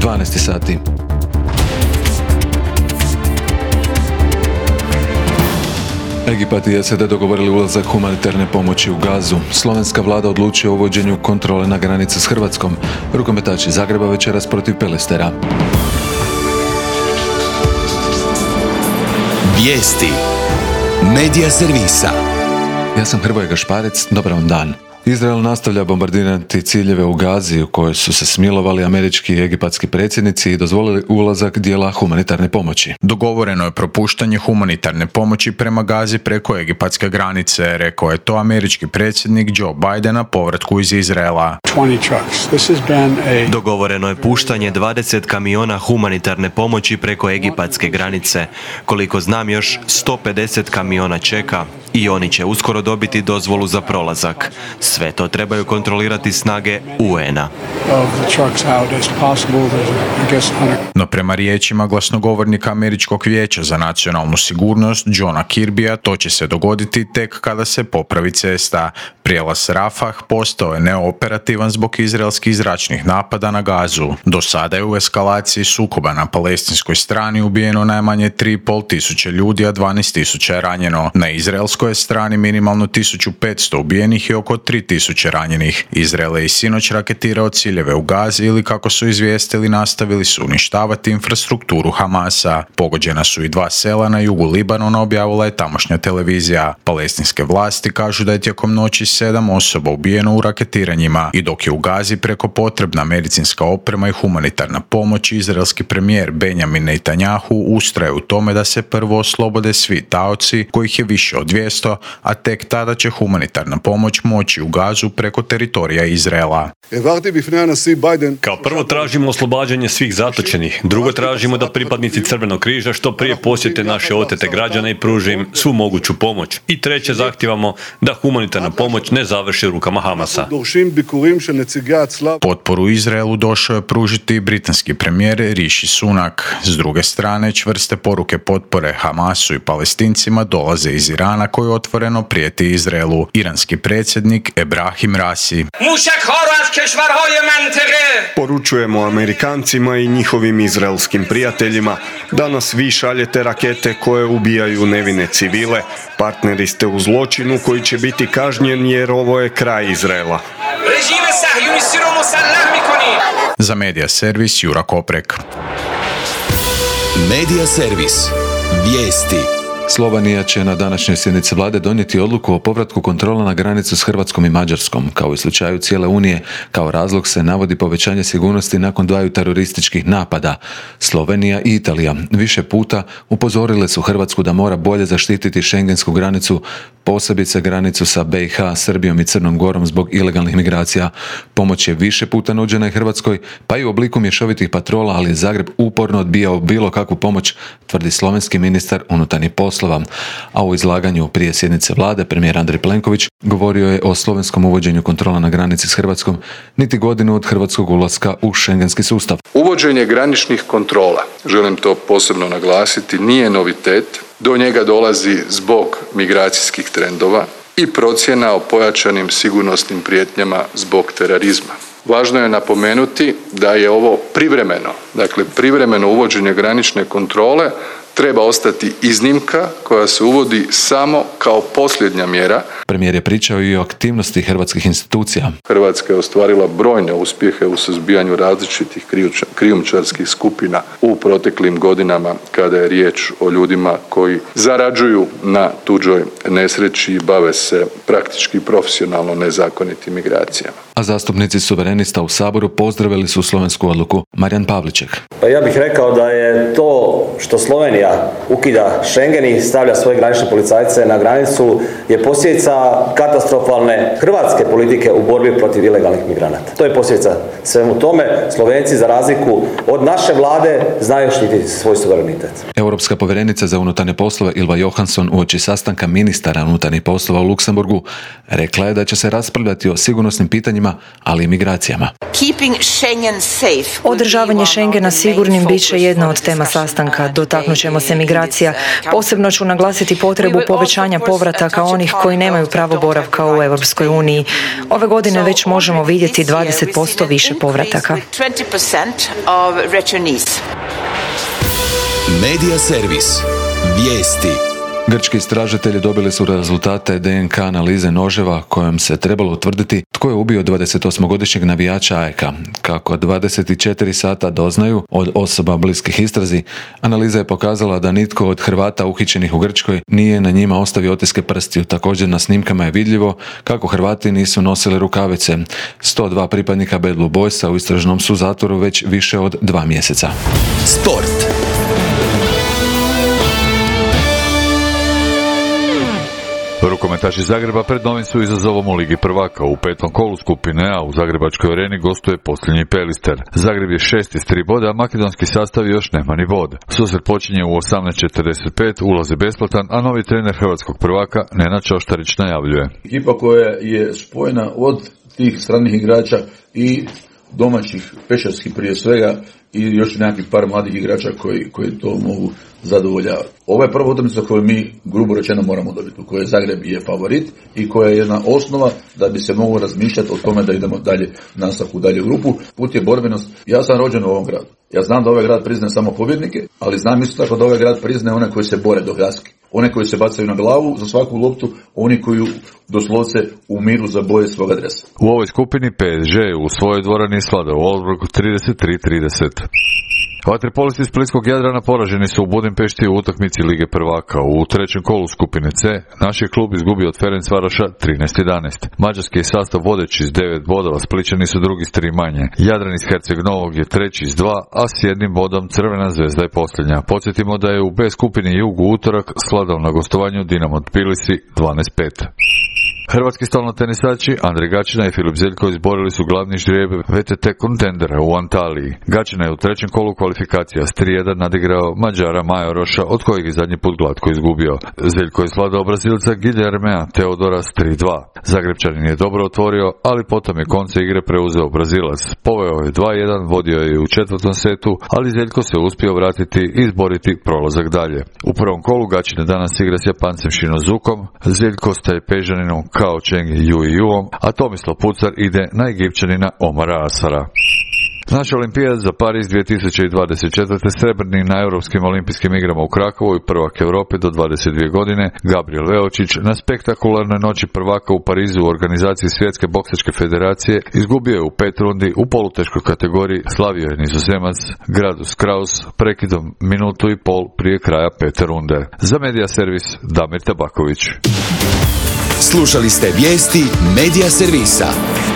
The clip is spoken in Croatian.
12 sati. Egipat i SAD dogovorili ulazak humanitarne pomoći u Gazu. Slovenska vlada odlučuje o uvođenju kontrole na granici s Hrvatskom. Rukometači Zagreba večeras protiv Pelestera. Vijesti Medija servisa. Ja sam Hrvoje Gašparec, dobar vam dan. Izrael nastavlja bombardirati ciljeve u Gazi u kojoj su se smilovali američki i egipatski predsjednici i dozvolili ulazak dijela humanitarne pomoći. Dogovoreno je propuštanje humanitarne pomoći prema Gazi preko egipatske granice, rekao je to američki predsjednik Joe Biden na povratku iz Izraela. Dogovoreno je puštanje 20 kamiona humanitarne pomoći preko egipatske granice. Koliko znam, još 150 kamiona čeka i oni će uskoro dobiti dozvolu za prolazak. Sve to trebaju kontrolirati snage UN-a. No prema riječima glasnogovornika Američkog vijeća za nacionalnu sigurnost Johna Kirbya, to će se dogoditi tek kada se popravi cesta. Prijelaz Rafah postao je neoperativan zbog izraelskih zračnih napada na Gazu. Do sada je u eskalaciji sukoba na palestinskoj strani ubijeno najmanje 3.500 ljudi, a 12.000 je ranjeno. Na izraelskoj strani minimalno 1.500 ubijenih i oko 3.000 ranjenih. Izrael je i sinoć raketirao ciljeve u Gazi ili, kako su izvijestili, nastavili su uništavati infrastrukturu Hamasa. Pogođena su i 2 sela na jugu Libanona, objavila je tamošnja televizija. Palestinske vlasti kažu da je tijekom noći 7 osoba ubijeno u raketiranjima i dok je u Gazi preko potrebna medicinska oprema i humanitarna pomoć, izraelski premijer Benjamin Netanjahu ustraje u tome da se prvo oslobode svi taoci, kojih je više od 200, a tek tada će humanitarna pomoć moći u Gazu preko teritorija Izraela. Kao prvo tražimo oslobađanje svih zatočenih, drugo tražimo da pripadnici Crvenog križa što prije posjete naše otete građane i pruže im svu moguću pomoć. I treće, zahtijevamo da humanitarna pomoć ne završi u rukama Hamasa. Potporu Izraelu došao je pružiti britanski premijer Rishi Sunak. S druge strane, čvrste poruke potpore Hamasu i Palestincima dolaze iz Irana, koji otvoreno prijeti Izraelu. Iranski predsjednik Ebrahim Raisi. Poručujemo Amerikancima i njihovim izraelskim prijateljima da nas vi šaljete rakete koje ubijaju nevine civile. Partneri ste u zločinu koji će biti kažnjen jer ovo je kraj Izraela. Za Medija servis Jura Koprek. Medija servis. Vijesti. Slovenija će na današnjoj sjednici vlade donijeti odluku o povratku kontrola na granicu s Hrvatskom i Mađarskom. Kao i u slučaju cijele Unije, kao razlog se navodi povećanje sigurnosti nakon 2 terorističkih napada. Slovenija i Italija više puta upozorile su Hrvatsku da mora bolje zaštititi šengensku granicu, posebice granicu sa BiH, Srbijom i Crnom Gorom zbog ilegalnih migracija. Pomoć je više puta nuđena i Hrvatskoj, pa i u obliku mješovitih patrola, ali je Zagreb uporno odbijao bilo kakvu pomoć, tvrdi slovenski ministar unutarnjih poslova. A u izlaganju prije sjednice vlade premijer Andrej Plenković govorio je o slovenskom uvođenju kontrola na granici s Hrvatskom niti godinu od hrvatskog ulaska u šengenski sustav. Uvođenje graničnih kontrola, želim to posebno naglasiti, nije novitet. Do njega dolazi zbog migracijskih trendova i procjena o pojačanim sigurnosnim prijetnjama zbog terorizma. Važno je napomenuti da je ovo privremeno, dakle privremeno uvođenje granične kontrole treba ostati iznimka koja se uvodi samo kao posljednja mjera. Premijer je pričao i o aktivnosti hrvatskih institucija. Hrvatska je ostvarila brojne uspjehe u suzbijanju različitih krijumčarskih skupina u proteklim godinama kada je riječ o ljudima koji zarađuju na tuđoj nesreći i bave se praktički profesionalno nezakonitim migracijama. A zastupnici suverenista u Saboru pozdravili su slovensku odluku. Marijan Pavliček. Pa ja bih rekao da je to što Slovenija ukida Schengen i stavlja svoje granične policajce na granicu je posljedica katastrofalne hrvatske politike u borbi protiv ilegalnih migranata. To je posljedica svemu tome. Slovenci, za razliku od naše vlade, znaju štititi svoj suverenitet. Europska povjerenica za unutarnje poslove Ylva Johansson uoči sastanka ministara unutarnjih poslova u Luksemburgu rekla je da će se raspravljati o sigurnosnim pitanjima, ali i migracijama. Održavanje Schengena sigurnim bit će jedna od tema sastanka. povratka, dotaknut ćemo se migracija. Posebno ću naglasiti potrebu povećanja povrataka onih koji nemaju pravo boravka u Europskoj uniji. Ove godine već možemo vidjeti 20% više povrataka. Medija servis. Vijesti. Grčki istražitelji dobili su rezultate DNK analize noževa kojom se trebalo utvrditi tko je ubio 28-godišnjeg navijača AEK-a. Kako 24 sata doznaju od osoba bliskih istrazi, analiza je pokazala da nitko od Hrvata uhićenih u Grčkoj nije na njima ostavio otiske prstiju. Također na snimkama je vidljivo kako Hrvati nisu nosili rukavice. 102 pripadnika Bad Blue Boysa u istražnom su zatvoru već više od 2 mjeseca. Sport. Rukometaši Zagreba pred novim su izazovom u Ligi prvaka. U 5. kolu skupine A u Zagrebačkoj areni gostuje posljednji Pelister. Zagreb je 6. s 3 boda, a makedonski sastav još nema ni bod. Susret počinje u 18:45, ulaz je besplatan, a novi trener hrvatskog prvaka Nenad Čoštarić najavljuje. Ekipa koja je spojena od tih stranih igrača i domaćih, pešarskih prije svega, i još nekakvih par mladih igrača koji to mogu zadovoljavati. Ovo je prva utakmica koju mi, grubo rečeno, moramo dobiti, u kojoj Zagreb je favorit i koja je jedna osnova da bi se moglo razmišljati o tome da idemo dalje, nastavku dalje u grupu. Put je borbenost. Ja sam rođen u ovom gradu. Ja znam da ovaj grad priznaje samo pobjednike, ali znam isto tako da ovaj grad priznaje one koji se bore do gaske. One koji se bacaju na glavu za svaku loptu, oni koji doslovce u miru zaboje svoga dresa. U ovoj skupini PSG u svojoj dvorani svladao Wolfsburg 33-30. Vaterpolisti iz Splitskog Jadrana poraženi su u Budimpešti u utakmici Lige prvaka. U trećem kolu skupine C naš je klub izgubio od Ferencvaroša 13-11. Mađarski je sastav vodeći s 9 bodova, Splićani su drugi s 3 manje. Jadran iz Herceg Novog je treći s 2, a s 1 bodom Crvena zvezda je posljednja. Podsjetimo da je u B skupini Jug u utorak svladao na gostovanju Dinamo Tbilisi 12-5. Hrvatski stolnotenisači Andrej Gaćina i Filip Zeljko izborili su glavni ždrijeb VTT kontendera u Antaliji. Gaćina je u trećem kolu kvalifikacija s 3-1 nadigrao Mađara Majoroša, od kojeg je zadnji put glatko izgubio. Zeljko je svladao Brazilca Guilhermea Teodora s 3-2. Zagrebčanin je dobro otvorio, ali potom je konce igre preuzeo Brazilac. Poveo je 2-1, vodio je u četvrtom setu, ali Zeljko se uspio vratiti i izboriti prolazak dalje. U prvom kolu Gaćina danas igra s Japancem Shinozukom, Zeljko s Tajpežaninom Kao Cheng Juijuom, a Tomislav Pucar ide na Egipćanina Omara Asara. Naš olimpijat za Pariz 2024. srebrni na Europskim olimpijskim igrama u Krakovu i prvak Europe do 22 godine, Gabriel Veočić na spektakularnoj noći prvaka u Parizu u organizaciji Svjetske boksačke federacije izgubio je u 5 rundi u poluteškoj kategoriji, slavio je Nizozemac Gradus Kraus prekidom minutu i pol prije kraja 5. runde. Za Medija servis Damir Tabaković. Slušali ste vijesti Medija servisa.